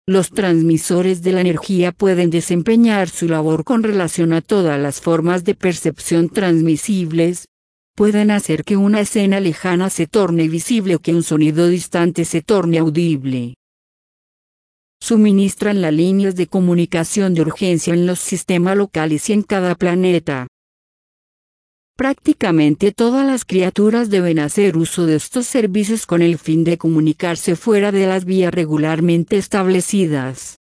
Los transmisores de la energía pueden desempeñar su labor con relación a todas las formas de percepción transmisibles. Pueden hacer que una escena lejana se torne visible o que un sonido distante se torne audible. Suministran las líneas de comunicación de urgencia en los sistemas locales y en cada planeta. Prácticamente todas las criaturas deben hacer uso de estos servicios con el fin de comunicarse fuera de las vías regularmente establecidas.